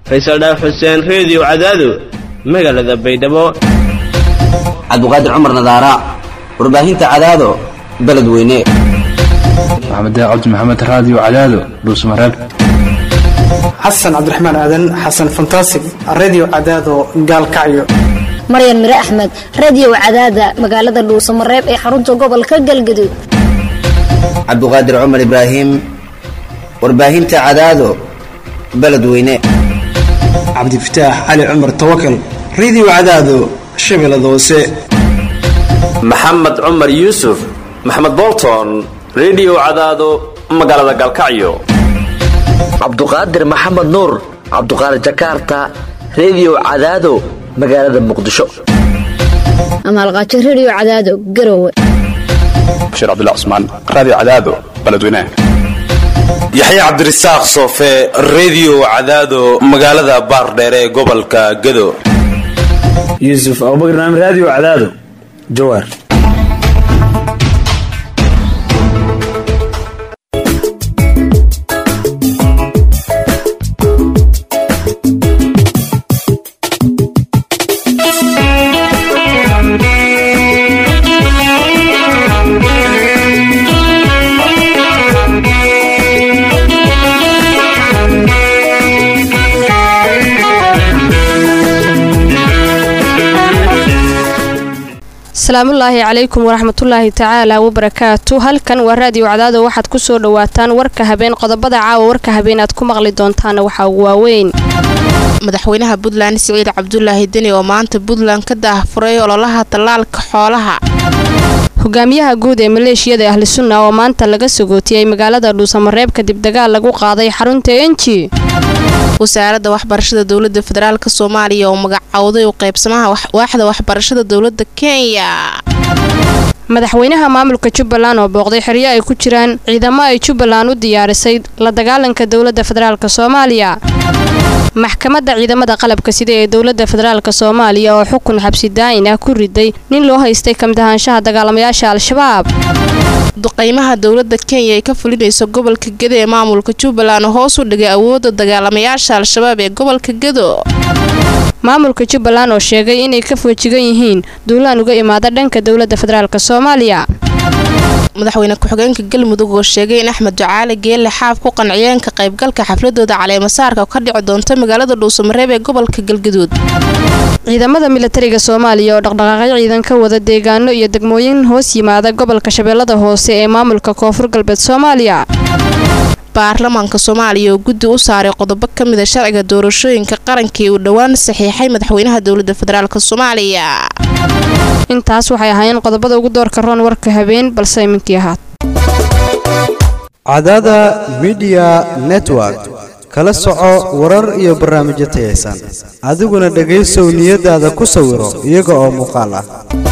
Faysal Dhaaf Xuseen Radio Cadaado magaalada Baydhabo. Cabduqaadir Cumar Nadaara warbaahinta Cadaado beledweyne. Maxamed Cabdi Maxamed Radio Cadaado Dhuusamareeb. Xasan Cabdiraxmaan Aadan Xasan Fantastic Radio Cadaado Gaalkacyo. Maryan Mire Axmed Radio Cadaada magaalada Dhuusamareeb ee xarunta gobolka Galgaduud. Cabduqaadir Cumar Ibraahim warbaahinta Cadaado beledweyne. Cabdi Fataax Ali Cumar Tawakkal Radio Cadaado Shabeellada Hoose. Maxamed Cumar Yuusuf Maxamed Bolton Radio Cadaado magaalada Galkacyo. Cabduqaadir Maxamed Nuur Cabduqaadir Jakarta Radio Cadaado magaalada Muqdisho. Amal Qaadir Radio Cadaado Garowe. Bashir Abdullah Usman Radio Cadaado beledweyne. Yaxya Cabdirasaaq Soofe Radio Cadaado magaalada Baardheere ee gobolka Gado. Yusuf Abubakar Radio Cadaado Jowhar. Asalaamullaahi calaykum waraxmatullaahi tacaala wabarakaatu. halkan waa raadiyo Cadaado waxaad ku soo dhawaataan warka habeen qodobada caawa warka habeen aad ku maqli doontaan waxa ugu waaweyn madaxweynaha Puntland Siciid Cabdullaahi Deni oo maanta Puntland ka daahfuray ololaha talaalka xoolaha. hogaamiyaha guud ee maleeshiyada ahli sunna oo maanta laga sagootiyay magaalada Dhuusamareeb kadib dagaal lagu qaaday xarunta Enji. wasaaradda waxbarashada dawladda federaalka Soomaaliya oo magacawday u qaybsamaha waaxda waxbarashada dawladda Kenya. madaxweynaha maamulka Jubbaland oo booqday xiriyo ay ku jiraan ciidamo ay Jubbaland u diyaarisay la dagaalanka dawladda federaalka Soomaaliya. maxkamadda ciidamada qalabka sida ee dawladda federaalka Soomaaliya oo xukun xabsi daa'in ah ku riday nin loo haystay kamdahaanshaha dagaalamayaasha Al-Shabaab. duqeymaha dawladda Kenya ay ka fulinayso gobolka Gado ee maamulka Jubbaland hoos u dhigay awoodda dagaalamayaasha Al-Shabaab ee gobolka Gado. maamulka Jubbaland oo sheegay inay ka foojigan yihiin duulaan uga imaada dhanka dawladda federaalka Soomaaliya. madaxweyne ku-xigeenka Galmudug oo sheegay in Axmed Ducaale Geelle Xaaf ku qanciyeen ka qaybgalka xafladooda caleemasaarka ka dhici doonta magaalada Dhuusamareeb ee gobolka Galgaduud. ciidamada militariga Soomaaliya oo dhaqdhaqaaqyo ciidan ka wada deegaano iyo degmooyin hoos yimaada gobolka Shabeellada Hoose ee maamulka Koonfur Galbeed Soomaaliya. baarlamaanka Soomaaliya oo guddi u saaray qodobo ka mid ah sharciga doorashooyinka qaranka ee uu dhawaan saxiixay madaxweynaha dawladda federaalka Soomaaliya. intaas waxay ahaayeen qodobada ugu doorka roon warka habeen balse iminkii ahaad Cadaada Media Network kala soco warar iyo barnaamijyo tayeysan adiguna dhageyso niyadaada ku sawiro iyaga oo muuqaal ah.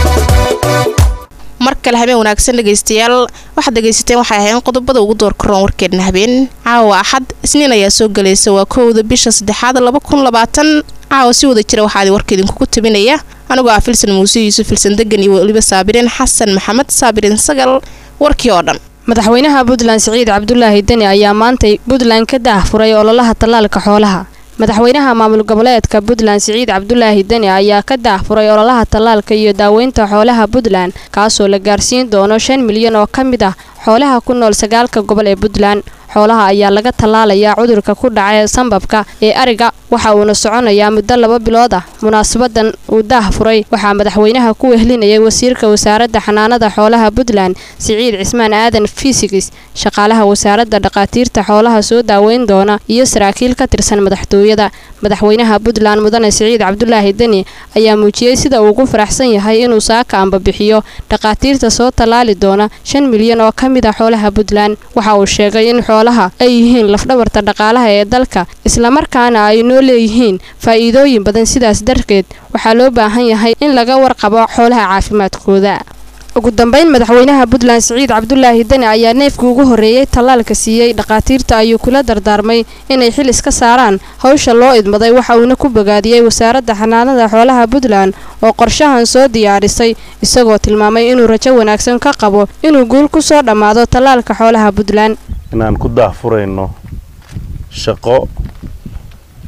markale habeen wanaagsan dhageystayaal waxaad dhageysateen waxay ahaayeen qodobada ugu doorka roon warkeedna habeen caawa axad isniin ayaa soo galaysa waa 1 bisha 3 2020 caawa si wada jira waxaad warkeedin kugu tabinaya anigoo ah Filsan Muuse Yuusuf Filsan Degan iyo waliba Saabireen Xasan Maxamed Saabireen Sagal warkii oo dhan. madaxweynaha Puntland Siciid Cabdullaahi Deni ayaa maanta Puntland ka daahfuray ololaha talaalka xoolaha. madaxweynaha maamul goboleedka Puntland Siciid Cabdullaahi Deni ayaa ka daahfuray ololaha talaalka iyo daaweynta xoolaha Puntland kaasoo la gaarsiin doono 5 milyan oo ka mid ah xoolaha ku nool 9 gobol ee Puntland. xoolaha ayaa laga talaalayaa cudurka ku dhacay sanbabka ee ariga waxa uu soconayaa muddo 2 bilood ah. munaasabadan uu daahfuray waxa madaxweynaha ku wehlinayay wasiirka wasaaradda xanaanada xoolaha Puntland Siciid Cismaan Aadan Fiisigis shaqaalaha wasaaradda dhaqaatiirta xoolaha soo daaweyn doona iyo saraakiil ka tirsan madaxtooyada. madaxweynaha Puntland mudane Siciid Cabdullaahi Deni ayaa muujiyay sida uu ugu faraxsan yahay inuu saaka amba bixiyo dhaqaatiirta soo talaali doona 5 milyan oo ka mid ah xoolaha Puntland. waxa uu sheegay in xoolaha ay yihiin lafdhabarta dhaqaalaha ee dalka isla markaana ay noo leeyihiin faa'iidooyin badan sidaas darteed waxaa loo baahan yahay in laga warqabo xoolaha caafimaadkooda. ugu dambeyn madaxweynaha Puntland Siciid Cabdullaahi Deni ayaa neefkii ugu horeeyay talaalka siiyay dhaqaatiirta ayuu kula dardaarmay inay xil iska saaraan hawsha loo idmaday waxa uuna ku bogaadiyay wasaaradda xanaanada xoolaha Puntland oo qorshahan soo diyaarisay isagoo tilmaamay inuu rajo wanaagsan ka qabo inuu guul ku soo dhamaado talaalka xoolaha Puntland. inaan ku daahfurayno shaqo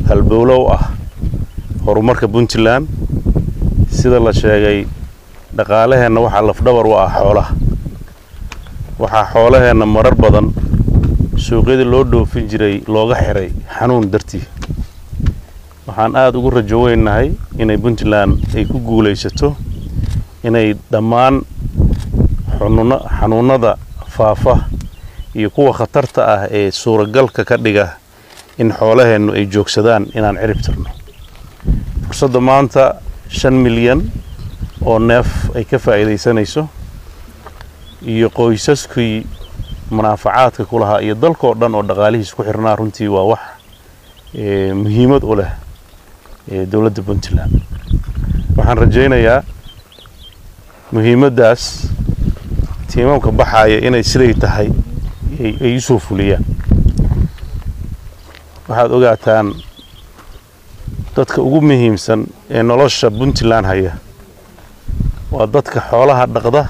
halbowlow ah horumarka Puntland sida la sheegay dhaqaalaheenna waxa lafdhabar u ah xoolaha waxa xoolaheenna marar badan suuqyada loo dhoofin jiray looga xiray xanuun dartii waxaan aad ugu rajo weynahay inay Puntland ay ku guuleysato inay dhammaan xanuunada faafa iyo kuwa khatarta ah ee suuragalka ka dhiga in xoolaheennu ay joogsadaan inaan cirib tirno fursadda maanta 5 milyan oo neef ay ka faa'iideysanayso iyo qoysaskii munaafacaadka ku lahaa iyo dalkoo dhan oo dhaqaalihiis ku xirnaa runtii waa wax muhiimad u leh dawladda Puntland waxaan rajaynayaa muhiimadaas tiimamka baxaya inay siday tahay ay soo fuliyaan waxaad ogaataan dadka ugu muhiimsan ee nolosha Puntland haya waa dadka xoolaha dhaqda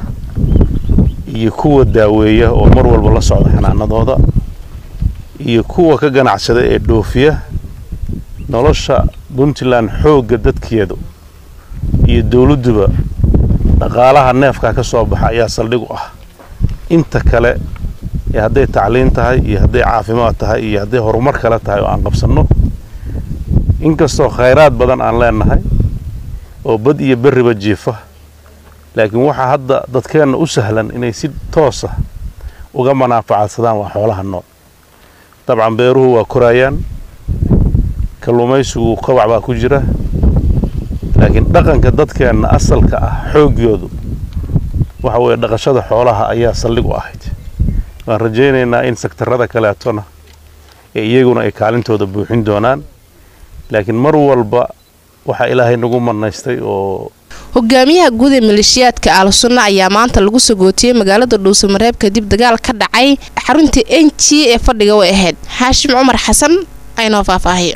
iyo kuwa daaweeya oo mar walba la socda xanaanadooda iyo kuwa ka ganacsada ee dhoofiya nolosha Puntland xoogga dadkeedu iyo dawladduba dhaqaalaha neefka ka soo baxa ayaa saldhig u ah inta kale ee hadday tacliin tahay iyo hadday caafimaad tahay iyo hadday horumar kale tahay oo aan qabsanno inkastoo khayraad badan aan leenahay oo bad iyo bariba jiifa laakiin waxa hadda dadkeena u sahlan inay si toos ah uga manaafacaadsadaan waa xoolaha nool dabcan beeruhu waa korayaan kalluumaysigu qabac baa ku jira laakiin dhaqanka dadkeena asalka ah xoogoodu waxa weeye dhaqashada xoolaha ayaa saldhig u ahayd waan rajaynaynaa in sektarada kaleetona ee iyaguna ay kaalintooda buuxin doonaan laakiin mar walba waxa ilaahay nagu manaystay oo hogaamiyaha guud ee maleeshiyaadka Al-Sunna ayaa maanta lagu sagootiyay magaalada Dhuusamareeb kadib dagaal ka dhacay xarunta NG ee fadhiga way ahayd Haashim Umar Xasan ayna faahfaahiyo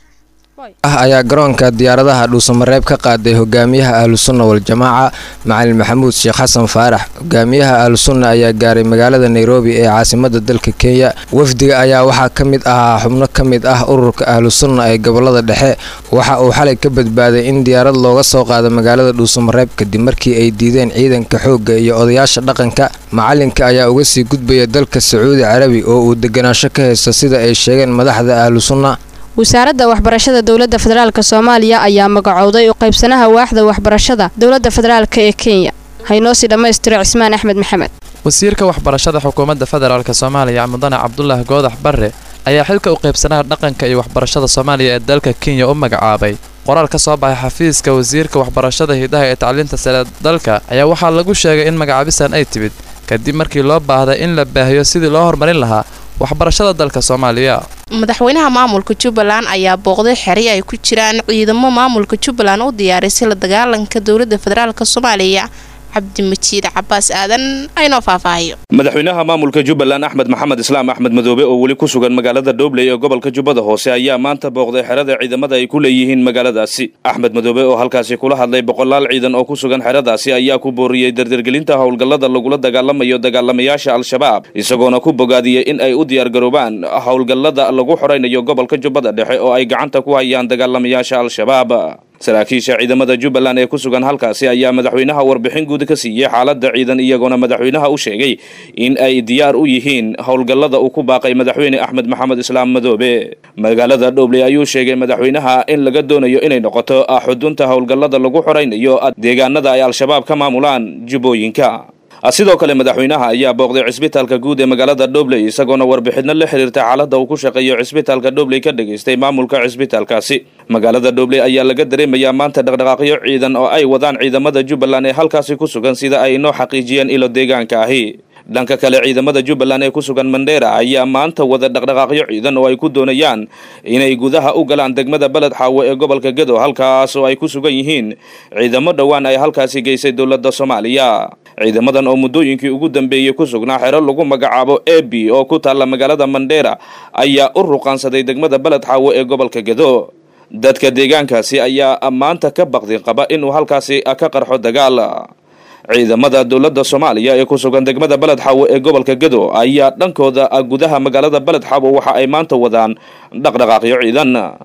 ayaa garoonka diyaaradaha Dhuusamareeb ka qaaday hogaamiyaha Al-Sunna wal Jamaaca Macalin Maxamuud Sheekh Xasan Faarax hogaamiyaha Al-Sunna ayaa gaaray magaalada Nairobi ee caasimadda dalka Kenya wafdiga ayaa waxa kamid ah xubno kamid ah ururka Al-Sunna ee gobolada dhexe waxa uu xalay ka badbaaday in diyaarad looga soo qaado magaalada Dhuusamareeb kadib markii ay diideen ciidanka xoogga iyo odayaasha dhaqanka macalinka ayaa uga sii gudbaya dalka Sacuudi Carabi oo uu deganaansho ka haysto sida ay sheegeen madaxda Al-Sunna wasaaradda waxbarashada dawladda federaalka Soomaaliya ayaa magacowday u qaybsanaha waaxda waxbarashada dawladda federaalka ee Kenya haynoosi dhameystiro Cismaan Axmed Maxamed wasiirka waxbarashada xukuumadda federaalka Soomaaliya Mudane Cabdullaahi Goodax Barre ayaa xilka u qaybsanaha dhaqanka iyo waxbarashada Soomaaliya ee dalka Kenya u magacaabay qoraal ka soo baxay xafiiska wasiirka waxbarashada hidaha ee tacliinta sare dalka ayaa waxaa lagu sheegay in magacaabisan ay timid kadib markii loo baahday in la baahiyo sidii loo horumarin lahaa waxbarashada dalka Soomaaliya madaxweynaha maamulka Jubbaland ayaa booqday xeri ay ku jiraan ciidamo maamulka Jubbaland u diyaarisay la dagaalanka dawladda federaalka Soomaaliya Cabdimajiid Cabbaas Aadan ayna faahfaahiyo madaxweynaha maamulka Jubbaland Axmed Maxamed Islaam Axmed Madoobe oo wali ku sugan magaalada Doobley ee gobolka Jubbada Hoose ayaa maanta booqday xerada ciidamada ay ku leeyihiin magaaladaasi Axmed Madoobe oo halkaasi kula hadlay boqolaal ciidan oo ku sugan xeradaasi ayaa ku booriyay dardargelinta howlgallada lagula dagaalamayo dagaalamayaasha Al-Shabaab isagoona ku bogaadiyay in ay u diyaar garoobaan howlgallada lagu xoreynayo gobolka Jubbada Dhexe oo ay gacanta ku hayaan dagaalamayaasha Al-Shabaab saraakiisha ciidamada Jubbaland ee ku sugan halkaasi ayaa madaxweynaha warbixin guud ka siiyay xaaladda ciidan iyagoona madaxweynaha u sheegay in ay diyaar u yihiin howlgallada uu ku baaqay madaxweyne Axmed Maxamed Islaam Madoobe magaalada Doobley ayuu sheegay madaxweynaha in laga doonayo inay noqoto xudunta howlgallada lagu xoreynayo deegaanada ay Al-Shabaab ka maamulaan Jubbooyinka sidoo kale madaxweynaha ayaa booqday cisbitaalka guud ee magaalada Doobley isagoona warbixino la xiriirta xaaladda uu ku shaqeeyo cisbitaalka Doobley ka dhageystay maamulka cisbitaalkaasi magaalada Doobley ayaa laga dareemayaa maanta dhaqdhaqaaqyo ciidan oo ay wadaan ciidamada Jubbaland ee halkaasi ku sugan sida ay noo xaqiijiyeen ilo deegaanka ahi dhanka kale ciidamada Jubbaland ee ku sugan Mandheera ayaa maanta wada dhaqdhaqaaqyo ciidan oo ay ku doonayaan inay gudaha u galaan degmada Balad Xaawo ee gobolka Gedo halkaas oo ay ku sugan yihiin ciidamo dhawaan ay halkaasi geysay dawladda Soomaaliya ciidamadan oo muddooyinkii ugu dambeeyay ku sugnaa xero lagu magacaabo AB oo ku taala magaalada Mandheera ayaa u ruqaansaday degmada Balad Xaawo ee gobolka Gedo dadka deegaankaasi ayaa maanta ka baqdin qaba inuu halkaasi ka qarxo dagaal ciidamada dawladda Soomaaliya ee ku sugan degmada Balad Xaawo ee gobolka Gedo ayaa dhankooda gudaha magaalada Balad Xaawo waxa ay maanta wadaan dhaqdhaqaaqyo ciidan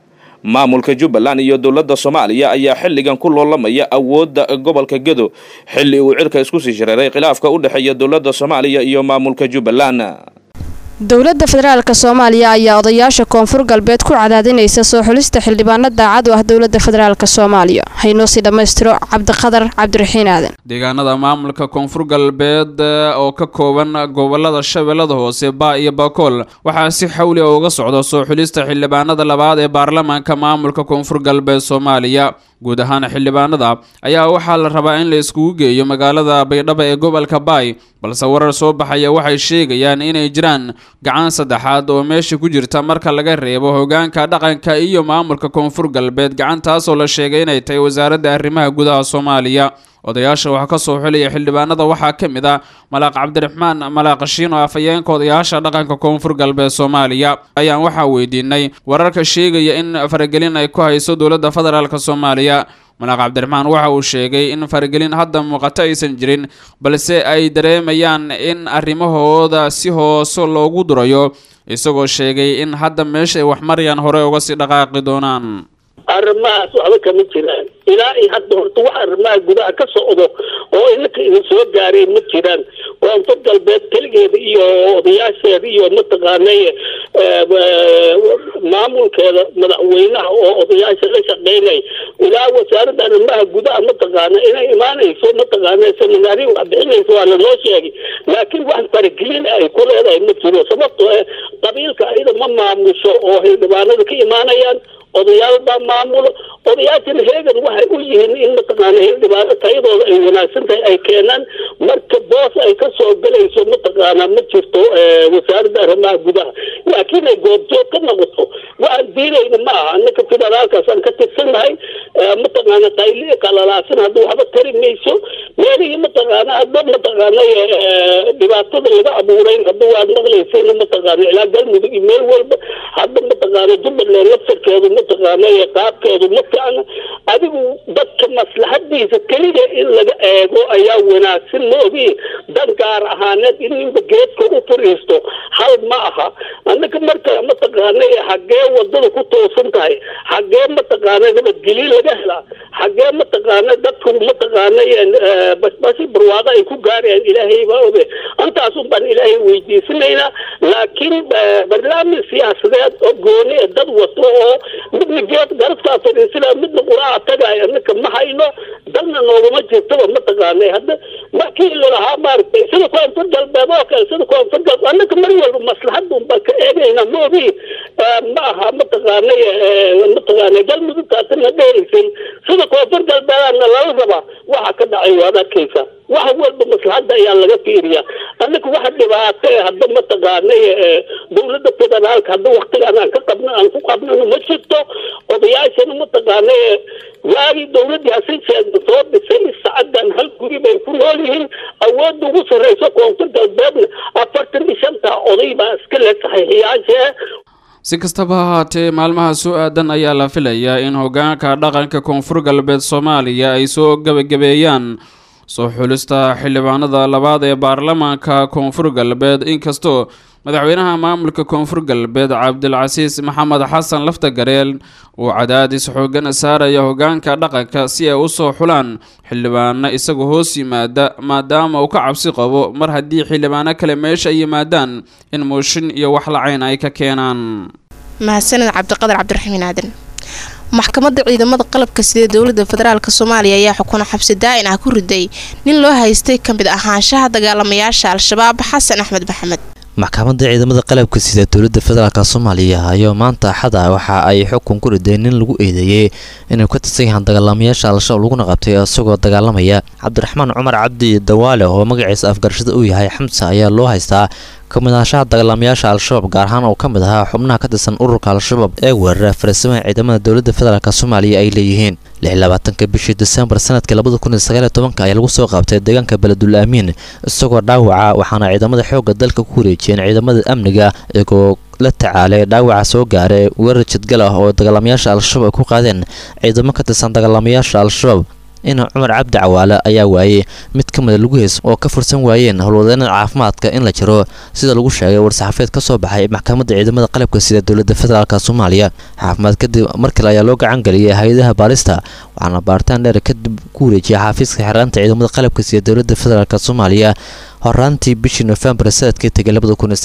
maamulka jubbaland iyo dowladda soomaaliya ayaa xilligan ku loolamaya awoodda gobolka gedo xilli uu cirka isku sii shareeray khilaafka u dhexeeya dowladda soomaaliya iyo maamulka jubbaland. dowladda federaalka soomaaliya ayaa odayaasha koonfur galbeed ku cadaadinaysa soo xulista xildhibaano daacad u ah dowladda federaalka soomaaliya. haynoo si dhammaystiro cabdiqadar cabdiraxiin aadan. deegaanada maamulka koonfur galbeed oo ka kooban gobolada shabeellada hoose baa iyo bakool waxaa si xawli ah uga socda soo xulista xildhibaanada labaad ee baarlamaanka maamulka koonfur galbeed soomaaliya. guud ahaan xildhibaanada ayaa waxaa la rabaa in la iskugu geeyo magaalada baydhabo ee gobolka baay, balse warar soo baxaya waxay sheegayaan inay jiraan gacan saddexaad oo meesha ku jirta marka laga reebo hogaanka dhaqanka iyo maamulka koonfur galbeed, gacantaasoo la sheegay inay tahay wasaaradda arrimaha gudaha Soomaaliya. odayaasha waxaa ka soo xulaya xildhibaanada waxaa ka mid ah malaaq cabdiraxmaan malaaq shiin oo afhayeenka odayaasha dhaqanka koonfur galbeed Soomaaliya. ayaan waxaa weydiinay wararka sheegaya in faragelin ay ku hayso dowladda federaalka Soomaaliya. malaaq cabdiraxmaan waxa uu sheegay in faragelin hadda muuqato aysan jirin, balse ay dareemayaan in arrimahooda si hoose loogu durayo, isagoo sheegay in hadda meesha ay wax marayaan hore uga sii dhaqaaqi doonaan. arrimahaas waxba kama jiraan ilaa iyo hadda horta wax arrimaha gudaha ka socdo oo inaka idin soo gaareen ma jiraan. koonfur galbeed keligeeda iyo odayaasheeda iyo mataqaanay maamulkeeda madaxweynaha oo odayaasha la shaqeynay ilaa wasaaradda arrimaha gudaha mataqaana inay imaanayso mataqaana seminaari wax bixinayso waa lanoo sheegay, laakiin wax faragelin ay ku leedahay ma jiro. sababtoo qabiilka ayada ma maamusho oo xildhibaanada ka imaanayaan, odayaal baa maamulo. odayaashana heegan waxay u yihiin in mataqaana xildhibaano tayadooda ay wanaagsan tahay ay keenaan. marka boos ay ka soo galayso mataqaana ma jirto wasaaradda arrimaha gudaha, laakiin ay goobjoog ka noqoto waxaan diidayna ma aha. annaka federaalkaasaan ka tirsannahay mataqaana qayli qalalaasan hadduu waxba tari mayso. meelihii mataqaana hadda mataqaana dhibaatada laga abuurayn hadda waad maqlaysayna mataqaana ilaa galmudug iyo meel walba hadda mataqaana jubbaland laftarkeedu mataqaana qaabkeedu ma fiicna. adigu dadka maslaxadiisa keliya in laga eego ayaa wanaagsan moogi dan gaar ahaaneed in ninba geedka u fariisto hal ma aha. annaka marka mataqaana xaggee wadada ku toosan tahay, xaggee mataqaana nabadgelyo laga helaa, xaggee mataqaana dadku mataqaana basbasi barwaaqo ay ku gaarayaan ilaahay baa oge. antaasun baan ilaahay weydiisanaynaa, laakiin barnaamij siyaasadeed oo gooni ee dad wato oo midna geed garabtaa fadhiisana midna quraca tagaaya annaka ma hayno, dalna noogama jirtaba mataqaana. hadda markii lalahaa maaragtay sida koonfur galbeed oo kale sida koonfur galbeed annaka mar walba maslaxadun baan ka eegayna moogi ma aha mataqaana galmudugtaasina dheeraysan sida koonfur galbeedana lala rabaa waxa ka dhacay waad arkaysa. wax walba maslaxadda ayaa laga fiiriyaa. annaka waxa dhibaato hadda mataqaana dowladda federaalka hadda waqtigaan aan ku qabnano ma jirto. odayaashana mataqaana waagii dowladdii hasiseeda soo dhisay saacadan hal guri bay ku nool yihiin. awoodda ugu sarreyso koonfur galbeedna 45 oday baa iska le saxiixiyaasha. si kastaba ha ahaatee maalmaha soo aadan ayaa la filayaa in hogaanka dhaqanka koonfur galbeed Soomaaliya ay soo gabagabeeyaan soo xulista xildhibaanada labaad ee baarlamaanka koonfur galbeed, inkastoo madaxweynaha maamulka koonfur galbeed Cabdilcasiis Maxamed Xasan Laftagareel uu cadaadis xoogan saaraya hogaanka dhaqanka si ay u soo xulaan xildhibaano isaga hoos yimaada, maadaama uu ka cabsi qabo mar haddii xildhibaano kale meesha ay yimaadaan in mooshin iyo wax lacayn ay ka keenaan. mahadsanid cabdiqadar cabdiraxiin aadan. maxkamadda ciidamada qalabka sida dowladda federaalka Soomaaliya ayaa xukun xabsi daa'in ah ku riday nin loo haystay kamid ahaanshaha dagaalamayaasha al-shabaab Xasan Axmed Maxamed. maxkamadda ciidamada qalabka sida dowladda federaalka Soomaaliya ayaa maanta Axad waxa ay xukun ku riday nin lagu eedeeyay inuu ka tirsan yahay dagaalamayaasha al-shabaab laguna qabtay isagoo dagaalamaya. Cabdiraxmaan Cumar Cabdi Dawaale oo magaciisa afgarashada uu yahay Xamsa ayaa loo haystaa kamid ahaanshaha dagaalamayaasha al-shabaab, gaar ahaan oo kamid ahaa xubnaha ka tirsan ururka al-shabaab ee weerara farsamada ciidamada dowladda federaalka Soomaaliya ay leeyihiin. 26 bishii December sanadka 2019 ayaa lagu soo qabtay deegaanka Beledul Amiin isagoo dhaawaca, waxaana ciidamada xoogga dalka ku wareejiyeen ciidamada amniga iyagoo la tacaalay dhaawaca soo gaaray weerar jidgal ah oo dagaalamayaasha al-shabaab ku qaadeen ciidamo ka tirsan dagaalamayaasha al-shabaab. in cumar cabdi cawaale ayaa waayey mid ka mida lugihiis oo ka fursan waayeen howlwadeenada caafimaadka in la jiro sida lagu sheegay war-saxaafeed ka soo baxay maxkamadda ciidamada qalabka sida dowladda federaalk soomaaliya caafimaad kadib markale ayaa loo gacan geliyay hay-adaha baarista waxaana baaritaan dheer kadib ku wareejiyay xafiiska xeeraanta ciidamada qalabka sida dowladda federaalk soomaaliya horaantii bishii November sanadkii tagay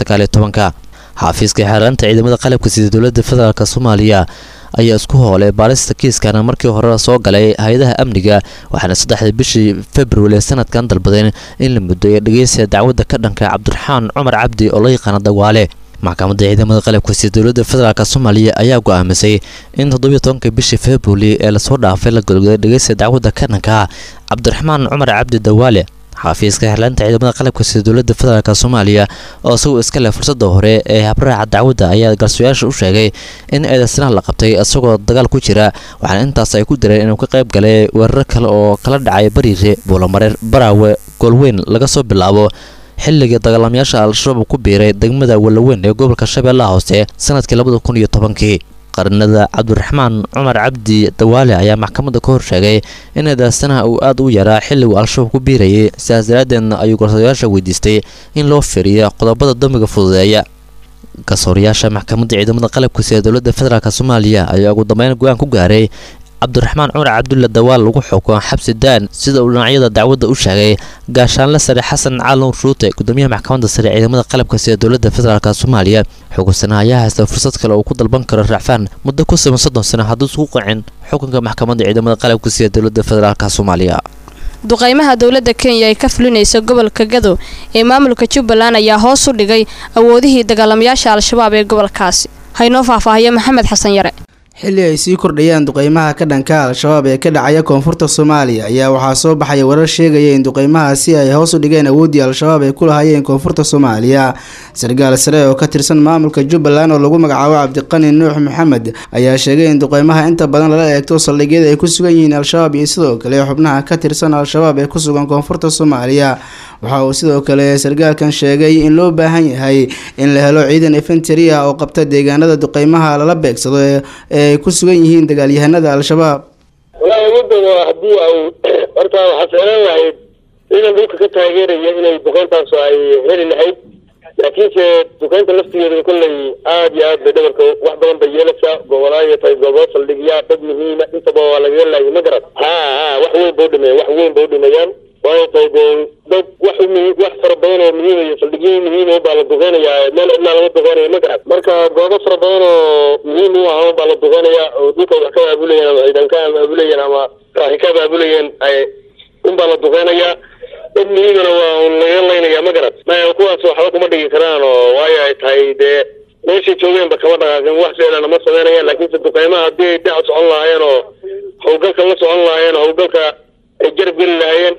2019 xafiiska xeeraanta ciidamada qalabka sida dowladda federaalk Soomaaliya ayaa isku hoolay baarista kiiskana markii hore soo galay hay'adaha amniga waxaana 3 bishii February sanadkan dalbadeen in la muddo dhageysiga dacwadda ka dhanka Cabdiraxmaan Cumar Cabdi oo la yaqaan Dawaale maxkamadda ciidamada qalabka sida dowladda federaalk Soomaaliya ayaa go'aamisay in 17 bishii February ee la soo dhaafay la gudagay dhageysiga dacwadda ka dhanka Cabdiraxmaan Cumar Cabdi Dawaale xafiiska xeelaanta ciidamada qalabka sida dowladda federaalk Soomaaliya oo isagoo iska leh fursadda hore ee habraaca dacwadda ayaa garsooriyaasha u sheegay in eedaysanaha la qabtay isagoo dagaal ku jira waxaana intaas ay ku direen inuu ka qayb galay weerar kale oo kala dhacay Bariire Buulamareer Baraawe Golweyn laga soo bilaabo xilliga dagaalamayaasha Al-Shabaab ku biiray degmada Walaweyn ee gobolka Shabeellaha Hoose sanadkii 2010 qarnada Cabdiraxmaan Cumar Cabdi Dawaale ayaa maxkamadda ka hor sheegay in eedaysanaha uu aad u yaraa xilliga Al-Shabaab ku biirayay sidaas daraadeedna ayuu garsooriyaasha weydiistay in loo fiiriyo qodobada dambiga fududeeya garsooriyaasha maxkamadda ciidamada qalabka sida dowladda federaalk Soomaaliya ayaa ugu dambeyn go'aan ku gaaray Cabdiraxmaan Cumar Cabdulla Dawaal lagu xukumo xabsi daan sida uu dhinacyada dacwadda u sheegay gaashaanle sare Xasan Caalin Ruute gudoomiyaha maxkamadda sare ciidamada qalabka sida dowladda federaalk Soomaaliya xukunsanaha ayaa haysta fursad kale oo ku dalban karo racfaan muddo ku siman 30 sano haddii uu qacin xukunka maxkamadda ciidamada qalabka sida dowladda federaalk Soomaaliya duqeymaha dowladda Kenya ay ka fulinayso gobolka Gado ee maamulka Jubbaland ayaa hoos u dhigay awoodihii dagaalamayaasha Al-Shabaab ee gobolkaasi haynoo faahfaahiyo Maxamed Xasan Yare xilli ay sii kordhayaan duqeymaha ka dhanka Al-Shabaab ee ka dhacaya koonfurta Soomaaliya ayaa waxaa soo baxay warar sheegaya in duqeymahaasi ay hoos u dhigeen awoodii Al-Shabaab ay ku lahaayeen koonfurta Soomaaliya sargaal sare oo ka tirsan maamulka Jubbaland oo lagu magacaabo Cabdiqani Nuux Maxamed ayaa sheegay in duqeymaha inta badan lala eegto saldhigyada ay ku sugan yihiin Al-Shabaab iyo sidoo kale xubnaha ka tirsan Al-Shabaab ee ku sugan koonfurta Soomaaliya waxa uu sidoo kale sargaalkan sheegay in loo baahan yahay in la helo ciidan infantry oo qabta deegaanada duqeymaha lala beegsado ee ku sugan yihiin dagaalyahanada Al-Shabaab walaal wadada hadii ay horta waxa fiican yahay in dhulka ka taageeraya inay duqeyntaas ay heli lahayd laakiin duqeynta laftigeeda kulay aad iyo aad dhabarka wax badan bay yeelaysaa gobolada tay gobol saldhigya dad muhiim ah inta waa laga leeyahay ma garad wax weyn buu dhimayaan way tay dad wax fara badan oo muhiim ah saldhigyo muhiim ah baa la duqeynayaa meel ilaa laga duqeynayo ma garad marka goobo fara badan oo muhiim u ah baa la duqeynayaa oo dhulka wax ka abuleyeen ciidan ka abuleyeen ama raxi ka abuleyeen ay baa la duqeynayaa dad muhiim ah waa laga leeyahay ma garad ma kuwaas waxba kuma dhigi karaan oo way ay tahay meeshii joogeen ba kama dhaqaaqin wax fiican ma sameynayaan laakiin duqeymaha hadii ay dhac socon lahaayeen oo hawlgalka la socon lahaayeen hawlgalka ay jarab geli lahaayeen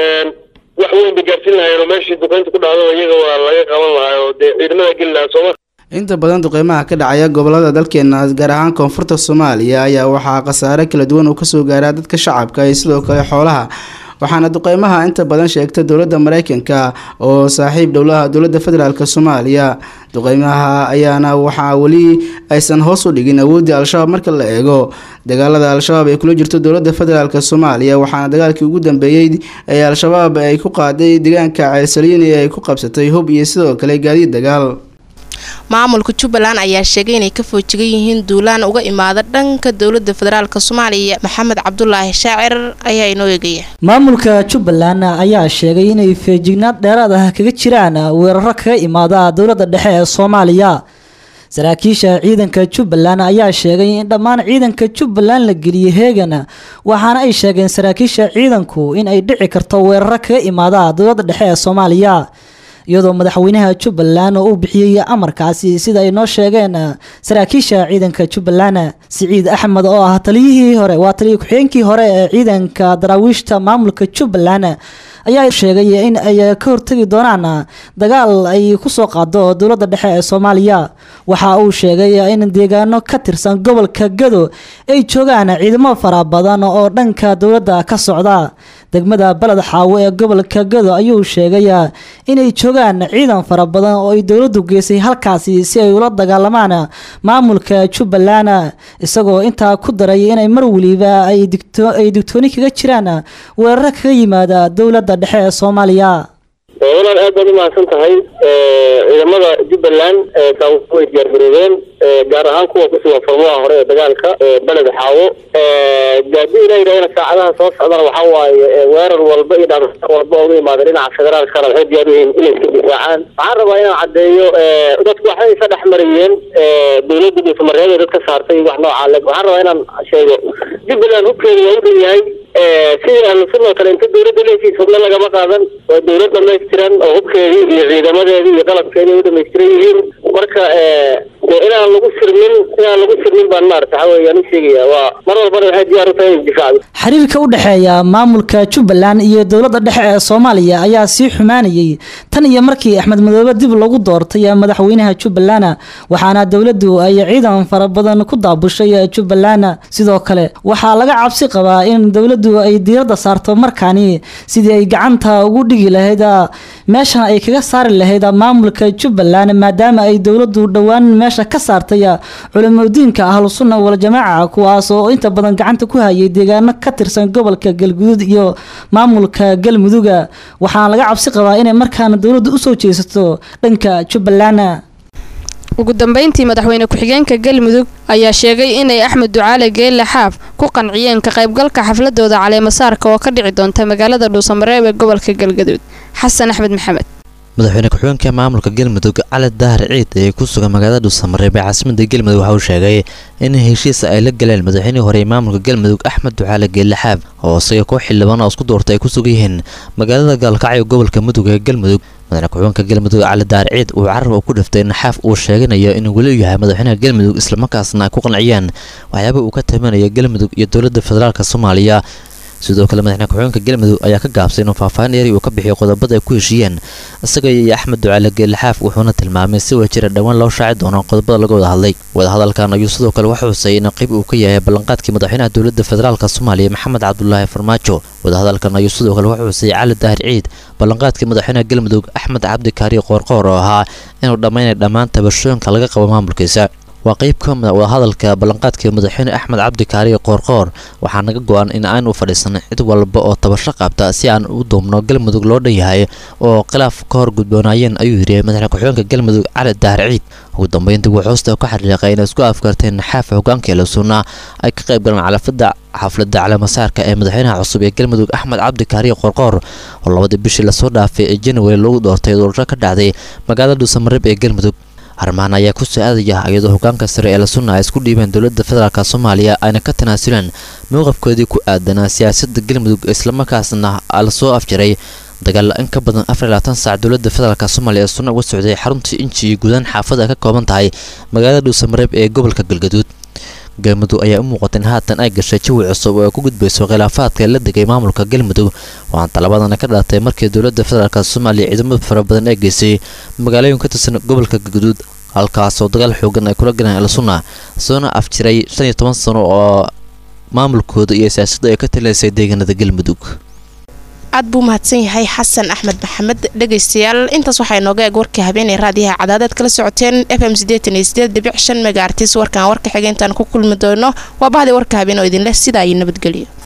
wax weyn bay gaarsiin lahaayeen oo meeshii duqeynta ku dhacdo iyaga waa laga qaban lahaa oo ciidamada geli lahaa Soomaaliya inta badan duqeymaha ka dhacaya gobolada dalkeena gaar ahaan koonfurta Soomaaliya ayaa waxaa khasaare kala duwan oo ka soo gaaray dadka shacabka iyo sidoo kale xoolaha waxaana duqeymaha inta badan sheegtay dowladda Mareykanka oo saaxiib dowlaha dowladda federaalk Soomaaliya duqeymaha ayaana waxa wali aysan hoos u dhigin awoodii Al-Shabaab marka la eego dagaalada Al-Shabaab ee kula jirto dowladda federaalk Soomaaliya waxaana dagaalkii ugu dambeeyay ee Al-Shabaab ay ku qaaday deegaanka Ceelsaliin ee ay ku qabsatay hub iyo sidoo kale gaadiid dagaal maamulka Jubbaland ayaa sheegay inay ka foojigan yihiin duulaan uga imaada dhanka dowladda federaalka Soomaaliya Maxamed Cabdullaahi Shaacir ayaa inoo eegaya maamulka Jubbaland ayaa sheegay inay feejignaad dheeraad ah kaga jiraan weeraro kaga imaada dowladda dhexe ee Soomaaliya saraakiisha ciidanka Jubbaland ayaa sheegay in dhammaan ciidanka Jubbaland la geliyay heegan waxaana ay sheegeen saraakiisha ciidanku in ay dhici karto weeraro kaga imaada dowladda dhexe ee Soomaaliya iyadoo madaxweynaha Jubbaland uu bixiyay amarkaasi sida ay noo sheegeen saraakiisha ciidanka Jubbaland Saciid Axmed oo ah taliyihii hore waa taliyihii ku-xigeenkii hore ee ciidanka daraawiishta maamulka Jubbaland ayaa sheegay in ay ka hortagi doonaan dagaal ay kusoo qaado dowladda dhexe ee Soomaaliya. Waxa uu sheegay in deegaano ka tirsan gobolka Gado ay joogaan ciidamo fara badan oo dhanka dowladda ka socda. degmada balad xaawo ee gobolka Gado ayuu sheegay inay joogaan ciidan fara badan oo ay dowladdu geysay halkaasi si ay ula dagaalamaan maamulka Jubbaland, isagoo intaa ku daray inay mar waliba ay digtooni kaga jiraan weerar kaga yimaada dowladda dhexe ee Soomaaliya. walaal aad baad u mahadsan tahay ciidamada Jubbaland way diyaargaroobeen gaar ahaan kuwa ku sugan furmaha hore ee dagaalka balad xaawo gaadiina ilaa saacadaha soo socdana waxa waaye weerar walba iyo dhaqan walba oo yimaada dhinaca federaalka waxay diyaar u yihiin inay iska difaacaan. waxaan rabaa inaan cadeeyo dadku waxay isa dhexmariyeen dowladda Soomaaliyeed dadka saartay wax nooca leh. waxaan rabaa inaan sheego Jubbaland hubkeedu waa u yahay sidii aan sidoo kale inta dowladda leeyihiin xubno lagama qaadan waa dowlad dhammaystiran oo hubkeedii iyo ciidamadeedii iyo qalabkeedii u dhammaystiran yihiin. marka inaan lagu sirmin baan maarta waxa weeyaan u sheegaya waa mar walba waxay diyaar u tahay difaac. xiriirka u dhaxeeya maamulka Jubbaland iyo dowladda dhexe ee Soomaaliya ayaa sii xumaanayay tan iyo markii Axmed Madoobe dib lagu doortay madaxweynaha Jubbaland, waxaana dowladdu ay ciidan fara badan ku daabushay Jubbaland. sidoo kale waxaa laga cabsi qabaa in dowladdu ay diiradda saarto markaani sidii ay gacanta ugu dhigi lahayd meeshan ay kaga saari lahayd maamulka Jubbaland, maadaama ay dowladdu dhawaan meesha ka saartay culimadiinka ahlu sunna wal jamaaca kuwaas oo inta badan gacanta ku hayay deegaano ka tirsan gobolka Galguduud iyo maamulka Galmudug. waxaan laga cabsi qabaa inay markaan dowladdu u soo jeesato dhanka Jubbaland. ugu dambeyntii madaxweyne ku-xigeenka Galmudug ayaa sheegay inay Axmed Ducaale Geelle Xaaf ku qanciyeen ka qaybgalka xafladooda caleemasaarka oo ka dhici doonta magaalada Dhuusamareeb ee gobolka Galgaduud. Xasan Axmed Maxamed madaxweyne ku-xigeenka maamulka Galmudug Cali Daahir Ciid ee ku sugan magaalada Dhuusamareeb ee caasimadda Galmudug waxa uu sheegay in heshiis ay la galeen madaxweynihii hore ee maamulka Galmudug Axmed Ducaale Geelle Xaaf oo isaga koox xildhibaan oo isku doortay ay ku sugan yihiin magaalada Gaalkacyo gobolka Mudug ee Galmudug. madaxweyne ku-xigeenka Galmudug Cali Daahir Ciid uu carab ku dhiftay in Xaaf uu sheeganayo inuu wali yahay madaxweynaha Galmudug isla markaasna ay ku qanciyeen waxyaabo uu ka tamanaya Galmudug iyo dowladda federaalka Soomaaliya. sidoo kale madaxweyne ku-xigeenka Galmudug ayaa ka gaabsay inuu faahfaahin yar uu ka bixiyo qodobada ay ku heshiiyeen isaga iyo Axmed Ducaale Geelle Xaaf, wuxuuna tilmaamay si wajir dhawaan loo shaaci doono qodobada laga wada hadlay. wadahadalkan ayuu sidoo kale waxa uu xusay in qayb uu ka yahay ballanqaadkii madaxweynaha dowladda federaalka Soomaaliya Maxamed Cabdullaahi Farmaajo. wadahadalkan ayuu sidoo kale waxa uu xusay Cali Daahir Ciid ballanqaadkii madaxweynaha Galmudug Axmed Cabdi Kaari Qoorqoor oo ahaa inuu dhammaynay dhammaan tabashooyinka laga qabo maamulkiisa. waa qayb ka mid ah wadahadalka ballanqaadkii madaxweyne Axmed Cabdi Kaari Qoorqoor. waxaa naga go'an in aan u fadhiisan cid walba oo tabasho qabta si aan u doomno Galmudug loo dhan yahay oo khilaaf ka hor gudboonayeen, ayuu yiri madaxweyne ku-xigeenka Galmudug Cali Daahir Ciid. ugu dambeyntii wuxuu ka xariiqay in isku afkarteen Xaaf hoggaanka la sunna ay ka qayb galaan xafladda caleemasaarka ee madaxweynaha cusub ee Galmudug Axmed Cabdi Kaari Qoorqoor oo labadii bishii la soo dhaafay ee January lagu doortay doorasho ka dhacday magaalada Dhuusamareeb ee Galmudug. arrimahan ayaa ku soo aadaya iyadoo hoggaanka sare ee la sunna ay isku dhiibeen dowladda federaalka Soomaaliya ayna ka tanaasuleen mowqifkoodii ku aadanaa siyaasadda Galmudug isla markaasna la soo afjaray dagaal in ka badan 24 saac dowladda federaalka Soomaaliya ee sunna uga socday xaruntii inji gudan xaafada ka kooban tahay magaalada Dhuusamareeb ee gobolka Galgaduud. Galmudug ayaa u muuqatay in haatan ay gashay jawi cusub oo ku gudbayso khilaafaadka la degay maamulka Galmudug, waxaana talabadan ka dhalatay markii dowladda federaalka Soomaaliya ciidamo fara badan ay geysay magaalooyin ka tirsan gobolka Galgaduud halkaas oo dagaal xoogan ay kula galeen la sunna soona afjiray 15 sano oo maamulkooda iyo siyaasadda ay ka taleysay deegaanada Galmudug. aad buu mahadsan yahay Xasan Axmed Maxamed. dhageystayaal intaas waxay nooga eeg warka habeenay raadiyaha Cadaadad kala socoteen FM 88.5 megahertz. warkan warka xigeentan ku kulmi doono waa bahdi warka habeen oo idin leh sida ay nabadgelyo.